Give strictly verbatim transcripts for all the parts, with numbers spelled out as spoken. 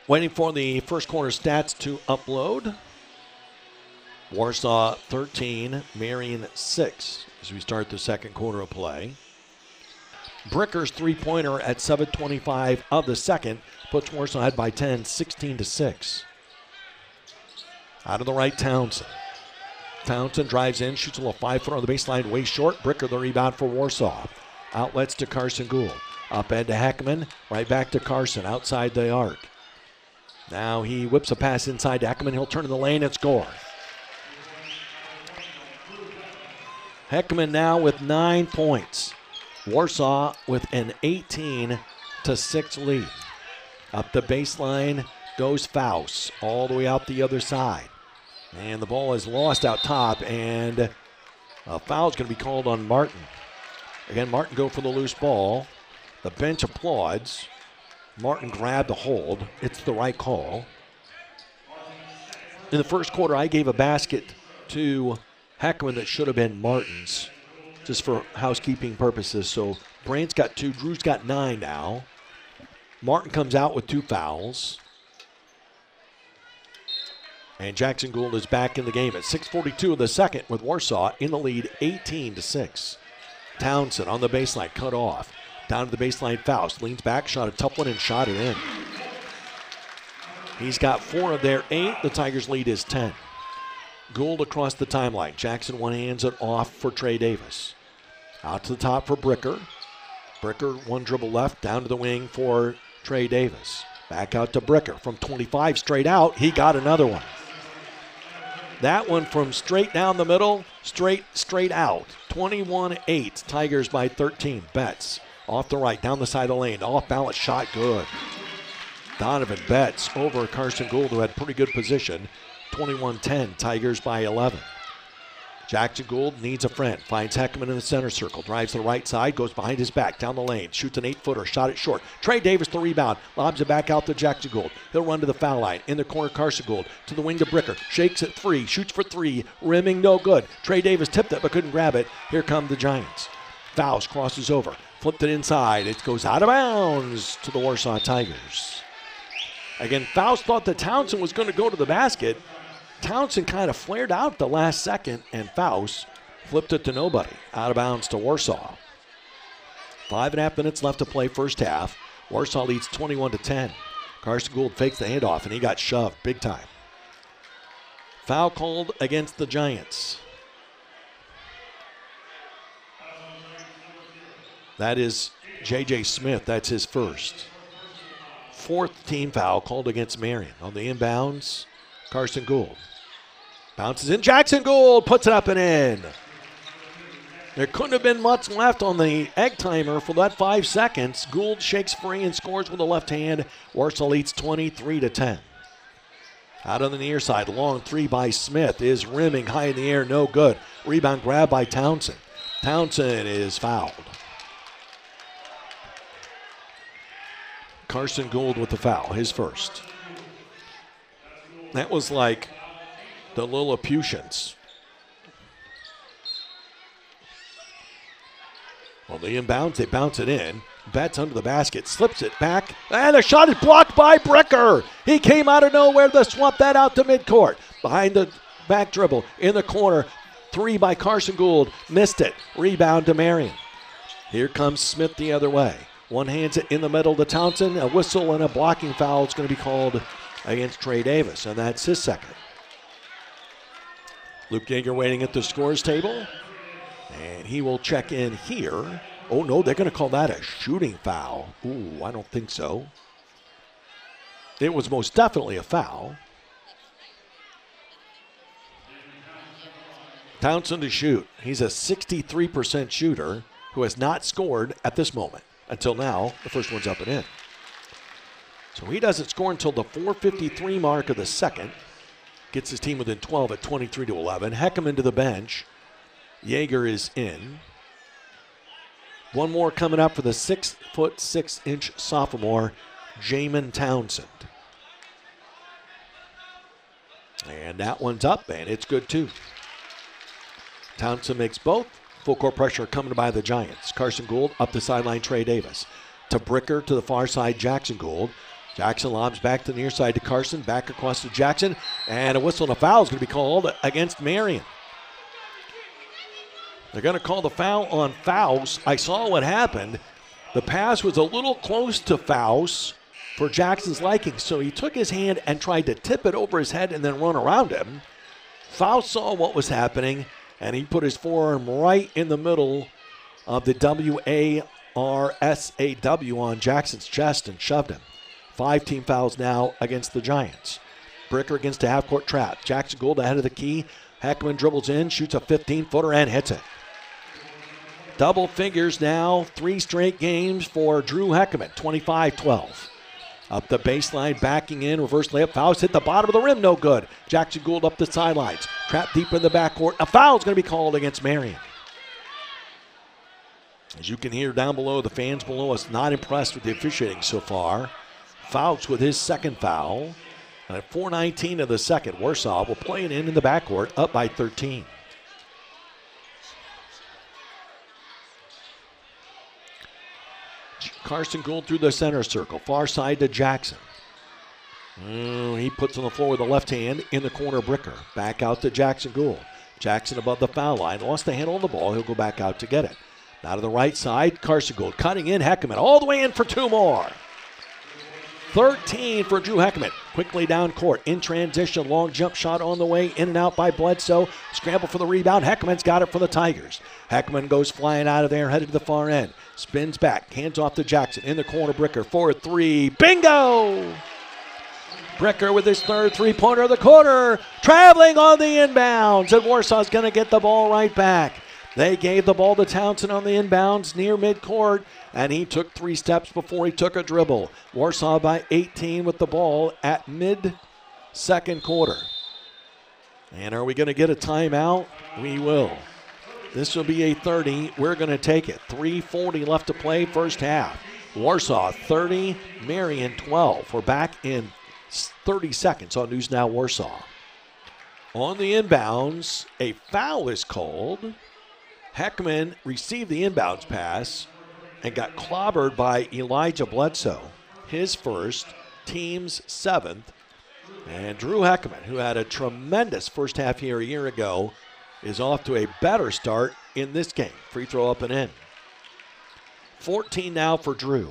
Waiting for the first quarter stats to upload. Warsaw thirteen, Marion six as we start the second quarter of play. Bricker's three-pointer at seven twenty-five of the second puts Warsaw ahead by ten, sixteen to six. Out of the right, Townsend. Townsend drives in, shoots a little five-footer on the baseline, way short. Bricker the rebound for Warsaw. Outlets to Carson Gould. Up end to Heckman, right back to Carson outside the arc. Now he whips a pass inside to Heckman. He'll turn in the lane and score. Heckman now with nine points. Warsaw with an eighteen to six lead. Up the baseline goes Faust all the way out the other side. And the ball is lost out top, and a foul is going to be called on Martin. Again, Martin go for the loose ball. The bench applauds. Martin grabbed the hold. It's the right call. In the first quarter, I gave a basket to Heckman that should have been Martin's, just for housekeeping purposes. So Brandt's got two, Drew's got nine now. Martin comes out with two fouls. And Jackson Gould is back in the game at six forty-two of the second with Warsaw in the lead eighteen to six. Townsend on the baseline, cut off. Down to the baseline, Faust leans back, shot a tough one and shot it in. He's got four of their eight. The Tigers lead is ten. Gould across the timeline. Jackson one hands it off for Trey Davis. Out to the top for Bricker. Bricker one dribble left, down to the wing for Trey Davis. Back out to Bricker from twenty-five straight out. He got another one. That one from straight down the middle, straight, straight out. twenty-one eight. Tigers by thirteen. Betts off the right, down the side of the lane. Off balance shot, good. Donovan Betts over Carson Gould, who had pretty good position. twenty-one ten. Tigers by eleven. Jackson Gould needs a friend. Finds Heckman in the center circle. Drives to the right side. Goes behind his back. Down the lane. Shoots an eight-footer. Shot it short. Trey Davis the rebound. Lobs it back out to Jackson Gould. He'll run to the foul line. In the corner, Carson Gould. To the wing to Bricker. Shakes it free. Shoots for three. Rimming no good. Trey Davis tipped it but couldn't grab it. Here come the Giants. Faust crosses over. Flipped it inside. It goes out of bounds to the Warsaw Tigers. Again, Faust thought that Townsend was going to go to the basket. Townsend kind of flared out the last second, and Faust flipped it to nobody. Out of bounds to Warsaw. Five and a half minutes left to play first half. Warsaw leads twenty-one to ten. Carson Gould fakes the handoff, and he got shoved big time. Foul called against the Giants. That is J J Smith. That's his first. Fourth team foul called against Marion. On the inbounds, Carson Gould. Bounces in. Jackson Gould puts it up and in. There couldn't have been much left on the egg timer for that five seconds. Gould shakes free and scores with the left hand. Warsaw leads twenty-three to ten. Out on the near side, long three by Smith is rimming high in the air, no good. Rebound grab by Townsend. Townsend is fouled. Carson Gould with the foul, his first. That was like the Lilliputians. Well, the inbounds, they bounce it in. Betts under the basket, slips it back, and the shot is blocked by Bricker. He came out of nowhere to swap that out to midcourt. Behind the back dribble, in the corner, three by Carson Gould, missed it. Rebound to Marion. Here comes Smith the other way. One hands it in the middle to Townsend. A whistle and a blocking foul is going to be called against Trey Davis, and that's his second. Luke Yeager waiting at the scores table, and he will check in here. Oh, no, they're going to call that a shooting foul. Ooh, I don't think so. It was most definitely a foul. Townsend to shoot. He's a sixty-three percent shooter who has not scored at this moment. Until now, the first one's up and in. So he doesn't score until the four fifty-three mark of the second. Gets his team within twelve at twenty-three to eleven. Heckman to the bench. Yeager is in. One more coming up for the six foot six inch sophomore, Jamin Townsend. And that one's up, and it's good too. Townsend makes both. Full court pressure coming by the Giants. Carson Gould up the sideline, Trey Davis. To Bricker to the far side, Jackson Gould. Jackson lobs back to the near side to Carson, back across to Jackson, and a whistle and a foul is going to be called against Marion. They're going to call the foul on Faust. I saw what happened. The pass was a little close to Faust for Jackson's liking, so he took his hand and tried to tip it over his head and then run around him. Faust saw what was happening, and he put his forearm right in the middle of the W A R S A W on Jackson's chest and shoved him. Five team fouls now against the Giants. Bricker against a half-court trap. Jackson Gould ahead of the key. Heckman dribbles in, shoots a fifteen-footer, and hits it. Double figures now, three straight games for Drew Heckman, twenty-five twelve. Up the baseline, backing in, reverse layup. Faust hit the bottom of the rim, no good. Jackson Gould up the sidelines. Trapped deep in the backcourt. A foul is going to be called against Marion. As you can hear down below, the fans below us not impressed with the officiating so far. Faust with his second foul. And at four nineteen of the second, Warsaw will play it in in the backcourt, up by thirteen. Carson Gould through the center circle, far side to Jackson. Mm, he puts on the floor with the left hand in the corner, Bricker. Back out to Jackson Gould. Jackson above the foul line, lost the handle on the ball. He'll go back out to get it. Now to the right side, Carson Gould cutting in, Heckman all the way in for two more. thirteen for Drew Heckman. Quickly down court, in transition, long jump shot on the way, in and out by Bledsoe. Scramble for the rebound, Heckman's got it for the Tigers. Heckman goes flying out of there, headed to the far end. Spins back, hands off to Jackson, in the corner, Bricker, four three, bingo! Bricker with his third three-pointer of the quarter, traveling on the inbounds, and Warsaw's gonna get the ball right back. They gave the ball to Townsend on the inbounds near midcourt, and he took three steps before he took a dribble. Warsaw by eighteen with the ball at mid-second quarter. And are we going to get a timeout? We will. This will be a thirty. We're going to take it. three forty left to play, first half. Warsaw thirty, Marion twelve. We're back in thirty seconds on News Now Warsaw. On the inbounds, a foul is called. Heckman received the inbounds pass and got clobbered by Elijah Bledsoe. His first, team's seventh. And Drew Heckman, who had a tremendous first half here a year ago, is off to a better start in this game. Free throw up and in. fourteen now for Drew.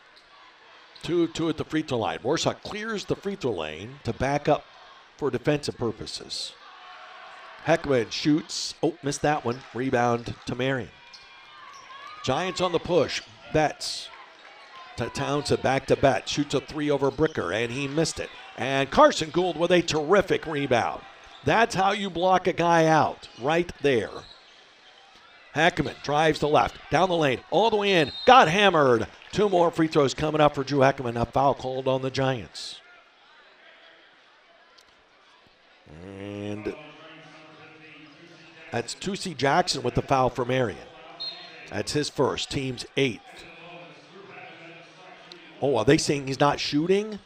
Two of two at the free throw line. Warsaw clears the free throw lane to back up for defensive purposes. Heckman shoots. Oh, missed that one. Rebound to Marion. Giants on the push. Betts to Townsend, back to Betts. Shoots a three over Bricker, and he missed it. And Carson Gould with a terrific rebound. That's how you block a guy out, right there. Heckman drives to left, down the lane, all the way in. Got hammered. Two more free throws coming up for Drew Heckman. A foul called on the Giants. And that's Tusi Jackson with the foul for Marion. That's his first, team's eighth. Oh, are they saying he's not shooting?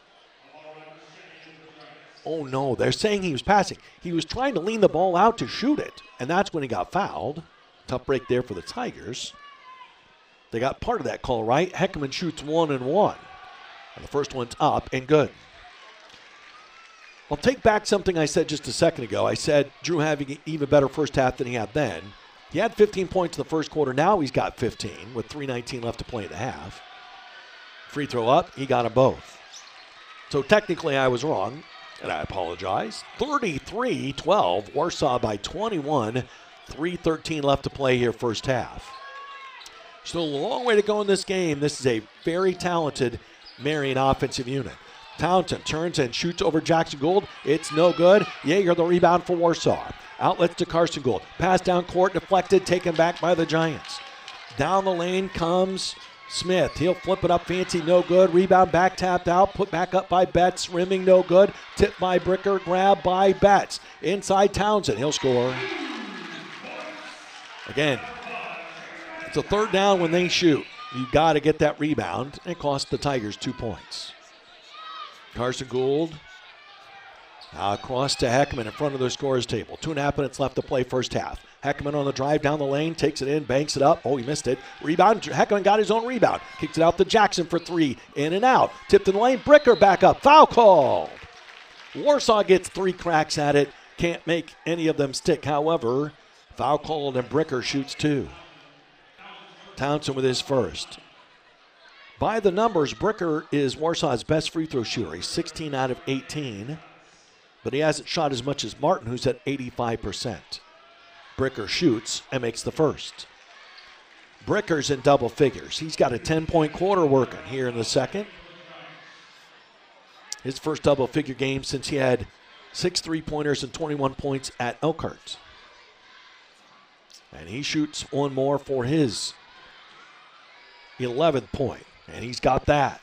Oh, no, they're saying he was passing. He was trying to lean the ball out to shoot it, and that's when he got fouled. Tough break there for the Tigers. They got part of that call right. Heckman shoots one and one. And the first one's up and good. I'll take back something I said just a second ago. I said Drew having an even better first half than he had then. He had fifteen points in the first quarter. Now he's got fifteen with three nineteen left to play in the half. Free throw up, he got them both. So technically I was wrong, and I apologize. thirty-three twelve, Warsaw by twenty-one. three thirteen left to play here first half. Still a long way to go in this game. This is a very talented Marion offensive unit. Townsend turns and shoots over Jackson Gould. It's no good. Yeager the rebound for Warsaw. Outlets to Carson Gould. Pass down court, deflected, taken back by the Giants. Down the lane comes Smith. He'll flip it up fancy, no good. Rebound back tapped out, put back up by Betts. Rimming, no good. Tipped by Bricker, grab by Betts. Inside Townsend, he'll score. Again, it's a third down when they shoot. You've got to get that rebound. It cost the Tigers two points. Carson Gould Now across to Heckman in front of the scorer's table. Two and a half minutes left to play first half. Heckman on the drive down the lane, takes it in, banks it up. Oh, he missed it. Rebound. Heckman got his own rebound. Kicks it out to Jackson for three. In and out. Tipped in the lane. Bricker back up. Foul called. Warsaw gets three cracks at it. Can't make any of them stick. However, foul called and Bricker shoots two. Townsend with his first. By the numbers, Bricker is Warsaw's best free throw shooter. He's sixteen out of eighteen. But he hasn't shot as much as Martin, who's at eighty-five percent. Bricker shoots and makes the first. Bricker's in double figures. He's got a ten-point quarter working here in the second. His first double-figure game since he had six three-pointers and twenty-one points at Elkhart. And he shoots one more for his eleventh point, and he's got that.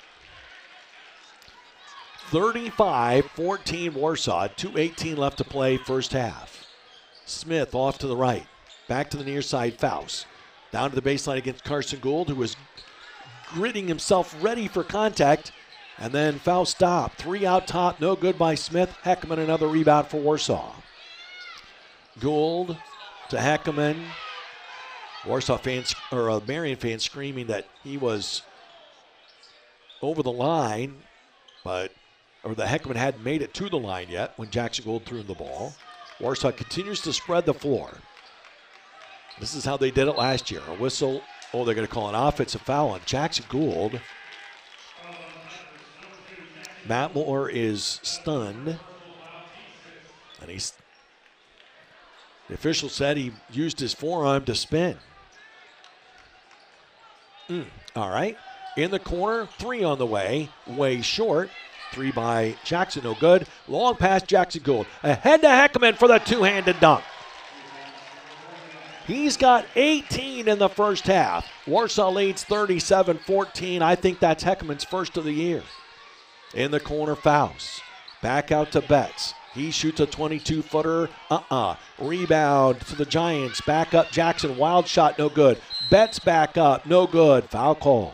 thirty-five fourteen Warsaw, two eighteen left to play first half. Smith off to the right, back to the near side, Faust. Down to the baseline against Carson Gould, who was gritting himself ready for contact, and then Faust stopped. Three out top, no good by Smith. Heckman another rebound for Warsaw. Gould to Heckman. Warsaw fans, or uh, Marion fans screaming that he was over the line, but or the Heckman hadn't made it to the line yet when Jackson Gould threw him the ball. Warsaw continues to spread the floor. This is how they did it last year. A whistle. Oh, they're going to call an offensive foul on Jackson Gould. Matt Moore is stunned. And he's, the official said he used his forearm to spin. Mm, all right. In the corner, three on the way. Way short. Three by Jackson, no good. Long pass, Jackson Gould. Ahead to Heckman for the two-handed dunk. He's got eighteen in the first half. Warsaw leads thirty-seven fourteen. I think that's Heckman's first of the year. In the corner, Faust. Back out to Betts. He shoots a twenty-two-footer. Uh-uh. Rebound to the Giants. Back up Jackson. Wild shot, no good. Betts back up, no good. Foul called.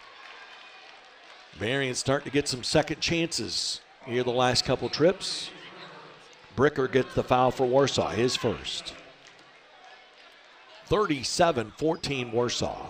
Marion starting to get some second chances here the last couple trips. Bricker gets the foul for Warsaw, his first. thirty-seven fourteen Warsaw.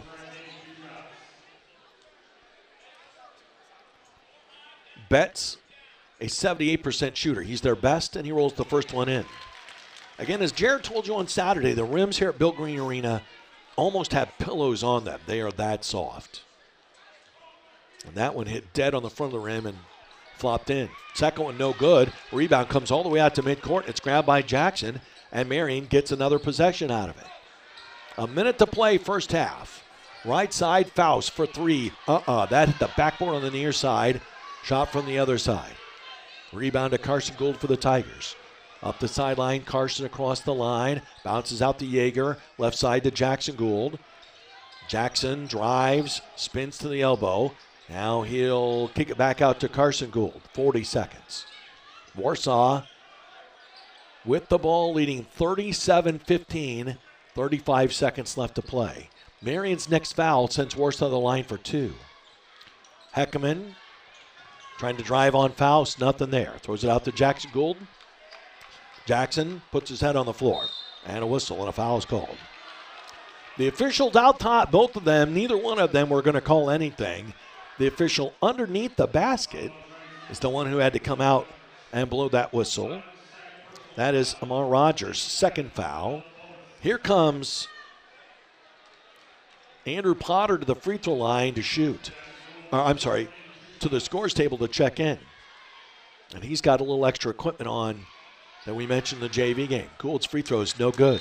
Betts, a seventy-eight percent shooter. He's their best, and he rolls the first one in. Again, as Jared told you on Saturday, the rims here at Bill Green Arena almost have pillows on them. They are that soft. And that one hit dead on the front of the rim and flopped in. Second one, no good. Rebound comes all the way out to midcourt. It's grabbed by Jackson, and Marion gets another possession out of it. A minute to play first half. Right side, Faust for three. Uh-uh, that hit the backboard on the near side. Shot from the other side. Rebound to Carson Gould for the Tigers. Up the sideline, Carson across the line. Bounces out to Yeager. Left side to Jackson Gould. Jackson drives, spins to the elbow. Now he'll kick it back out to Carson Gould. forty seconds. Warsaw with the ball leading thirty-seven fifteen. thirty-five seconds left to play. Marion's next foul sends Warsaw to the line for two. Heckman trying to drive on Faust. Nothing there. Throws it out to Jackson Gould. Jackson puts his head on the floor. And a whistle and a foul is called. The officials out top, both of them, neither one of them were going to call anything. The official underneath the basket is the one who had to come out and blow that whistle. That is Amar Rogers' second foul. Here comes Andrew Potter to the free throw line to shoot. Uh, I'm sorry, to the scores table to check in. And he's got a little extra equipment on that we mentioned in the J V game. Gould's free throw is no good.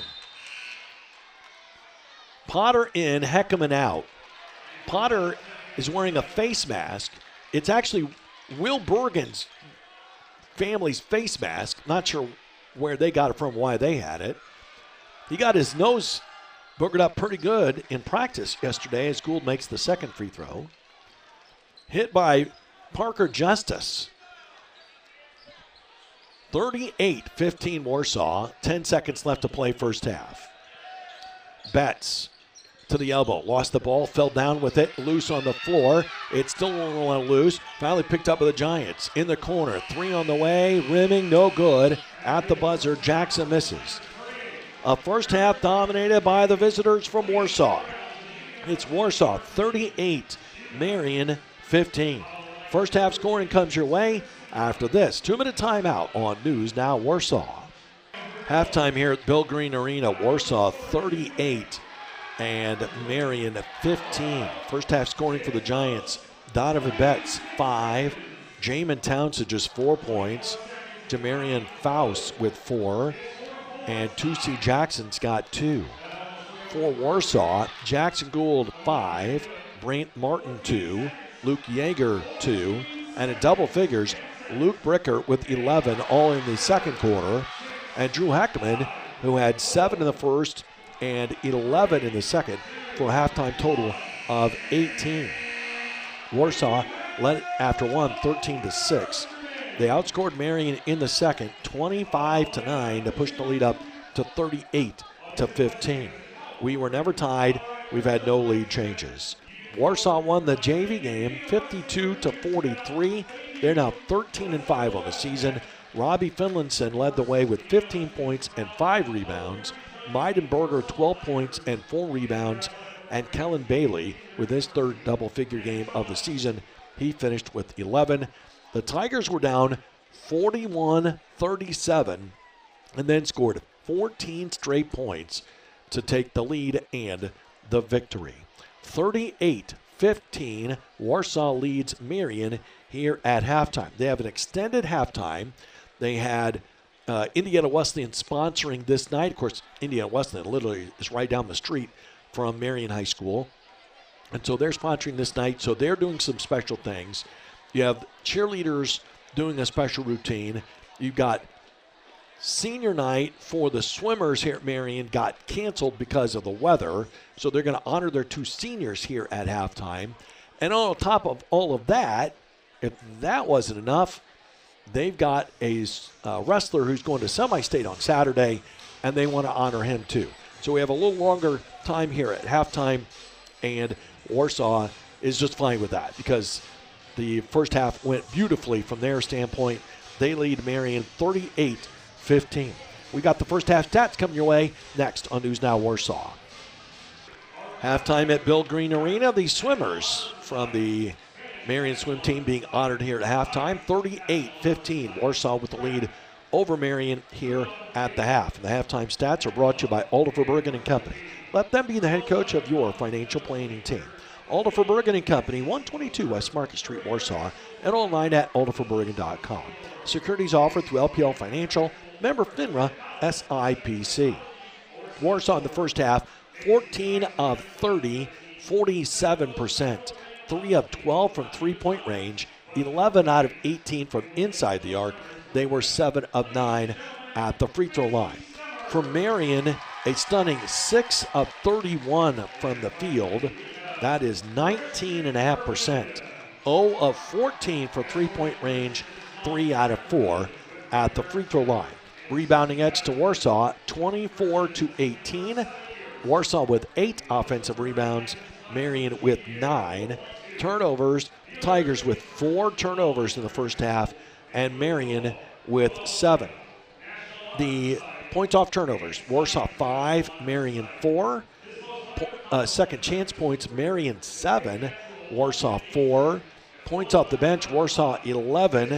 Potter in, Heckman out. Potter is wearing a face mask. It's actually Will Bergen's family's face mask. Not sure where they got it from, why they had it. He got his nose boogered up pretty good in practice yesterday as Gould makes the second free throw. Hit by Parker Justice. thirty-eight fifteen Warsaw. ten seconds left to play first half. Betts to the elbow. Lost the ball, fell down with it, loose on the floor. It still won't loose. Finally picked up by the Giants. In the corner, three on the way, rimming, no good. At the buzzer, Jackson misses. A first half dominated by the visitors from Warsaw. It's Warsaw thirty-eight, Marion fifteen. First half scoring comes your way after this two-minute timeout on News Now Warsaw. Halftime here at Bill Green Arena, Warsaw thirty-eight and Marion fifteen. First half scoring for the Giants, Donovan Betts five, Jamin Townsend just four points, Demarion Faust with four, and Tusi Jackson's got two. For Warsaw, Jackson Gould five, Brant Martin two, Luke Yeager two, and in double figures, Luke Bricker with eleven, all in the second quarter, and Drew Heckman, who had seven in the first and eleven in the second, for a halftime total of eighteen. Warsaw led after one, thirteen to six. They outscored Marion in the second, twenty-five to nine, to push the lead up to thirty-eight to fifteen. We were never tied. We've had no lead changes. Warsaw won the J V game fifty-two to forty-three. They're now thirteen and five on the season. Robbie Finlinson led the way with fifteen points and five rebounds. Meidenberger twelve points and four rebounds. And Kellen Bailey with his third double-figure game of the season. He finished with eleven. The Tigers were down forty-one thirty-seven and then scored fourteen straight points to take the lead and the victory. thirty-eight fifteen, Warsaw leads Marion here at halftime. They have an extended halftime. They had uh, Indiana Wesleyan sponsoring this night. Of course, Indiana Wesleyan literally is right down the street from Marion High School. And so they're sponsoring this night, so they're doing some special things. You have cheerleaders doing a special routine. You've got senior night for the swimmers here at Marion got canceled because of the weather, so they're going to honor their two seniors here at halftime. And on top of all of that, if that wasn't enough, they've got a uh, wrestler who's going to semi-state on Saturday, and they want to honor him too. So we have a little longer time here at halftime, and Warsaw is just fine with that because the first half went beautifully from their standpoint. They lead Marion thirty-eight fifteen. We got the first half stats coming your way next on News Now Warsaw. Halftime at Bill Green Arena. The swimmers from the Marion swim team being honored here at halftime. thirty-eight fifteen. Warsaw with the lead over Marion here at the half. And the halftime stats are brought to you by Aldifer Bergen and Company. Let them be the head coach of your financial planning team. Aldifer Bergen and Company, one twenty-two West Market Street, Warsaw, and online at aldifer bergen dot com. Securities offered through L P L Financial, member FINRA, S I P C. Warsaw in the first half, fourteen of thirty, forty-seven percent. three of twelve from three-point range, eleven out of eighteen from inside the arc. They were seven of nine at the free throw line. For Marion, a stunning six of thirty-one from the field. That is nineteen point five percent. zero of fourteen for three-point range, three out of four at the free throw line. Rebounding edge to Warsaw, twenty-four to eighteen. Warsaw with eight offensive rebounds, Marion with nine. Turnovers, Tigers with four turnovers in the first half, and Marion with seven. The points off turnovers, Warsaw five, Marion four. Uh, second chance points, Marion seven, Warsaw four. Points off the bench, Warsaw eleven,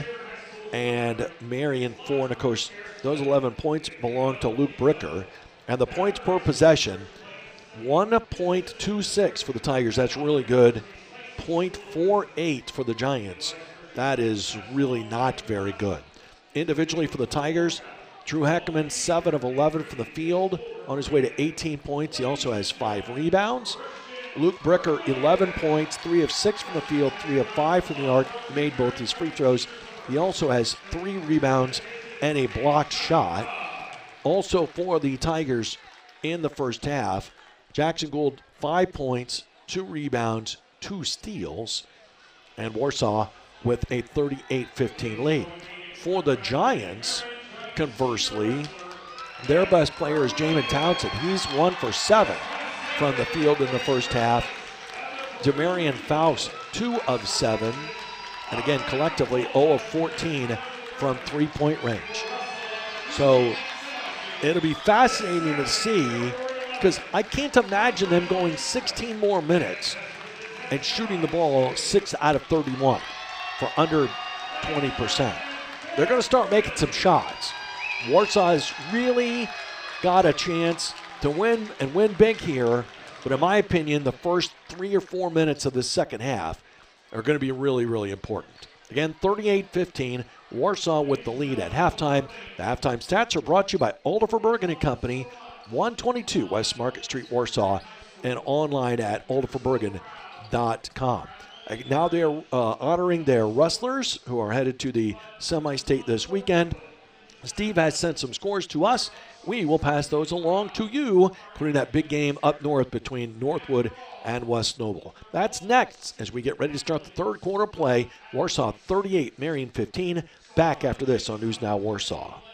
and Marion four. And of course, those eleven points belong to Luke Bricker. And the points per possession, one point two six for the Tigers. That's really good. zero point four eight for the Giants. That is really not very good. Individually for the Tigers, Drew Heckman, seven of eleven from the field, on his way to eighteen points. He also has five rebounds. Luke Bricker, eleven points, three of six from the field, three of five from the arc, made both his free throws. He also has three rebounds and a blocked shot. Also for the Tigers in the first half, Jackson Gould, five points, two rebounds, two steals, and Warsaw with a thirty-eight fifteen lead. For the Giants, conversely, their best player is Jamin Townsend. He's one for seven. from the field in the first half. Demarion Faust, two of seven. And again, collectively, zero of fourteen from three-point range. So it'll be fascinating to see, because I can't imagine them going sixteen more minutes and shooting the ball six out of thirty-one for under twenty percent. They're going to start making some shots. Warsaw's really got a chance to win and win big here, but in my opinion, the first three or four minutes of the second half are going to be really, really important. Again, thirty-eight fifteen, Warsaw with the lead at halftime. The halftime stats are brought to you by Alderfer Bergen and Company, one twenty-two West Market Street, Warsaw, and online at alderfer bergen dot com. Now they're uh, honoring their wrestlers who are headed to the semi-state this weekend. Steve has sent some scores to us. We will pass those along to you, including that big game up north between Northwood and West Noble. That's next as we get ready to start the third quarter play. Warsaw thirty-eight, Marion fifteen. Back after this on News Now Warsaw.